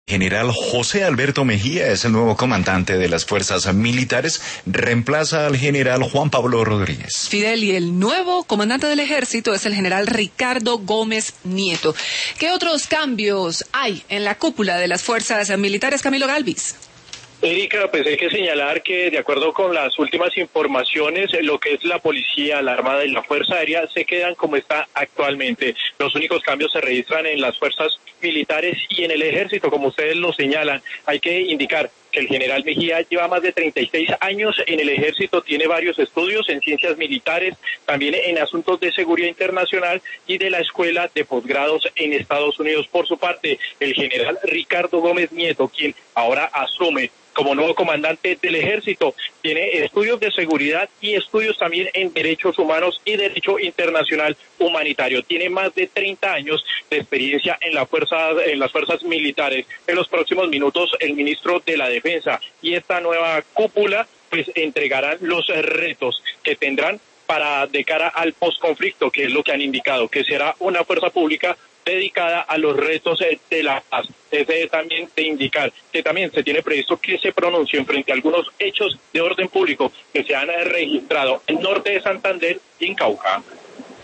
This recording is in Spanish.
General José Alberto Mejía es el nuevo comandante de las fuerzas militares, reemplaza al general Juan Pablo Rodríguez. Fidel, y el nuevo comandante del ejército es el general Ricardo Gómez Nieto. ¿Qué otros cambios hay en la cúpula de las fuerzas militares, Camilo Galvis? Erika, pues hay que señalar que de acuerdo con las últimas informaciones, lo que es la policía, la armada y la fuerza aérea se quedan como está actualmente. Los únicos cambios se registran en las fuerzas militares y en el ejército, como ustedes lo señalan. Hay que indicar que el general Mejía lleva más de 36 años en el ejército, tiene varios estudios en ciencias militares, también en asuntos de seguridad internacional y de la escuela de posgrados en Estados Unidos. Por su parte, el general Ricardo Gómez Nieto, quien ahora asume como nuevo comandante del ejército, tiene estudios de seguridad y estudios también en derechos humanos y derecho internacional humanitario. Tiene más de 30 años de experiencia en las fuerzas militares. En los próximos minutos, el ministro de la Defensa y esta nueva cúpula pues entregarán los retos que tendrán para de cara al posconflicto, que es lo que han indicado, que será una fuerza pública dedicada a los retos de la paz. Es también de indicar que también se tiene previsto que se pronuncien frente a algunos hechos de orden público que se han registrado en norte de Santander y en Cauca.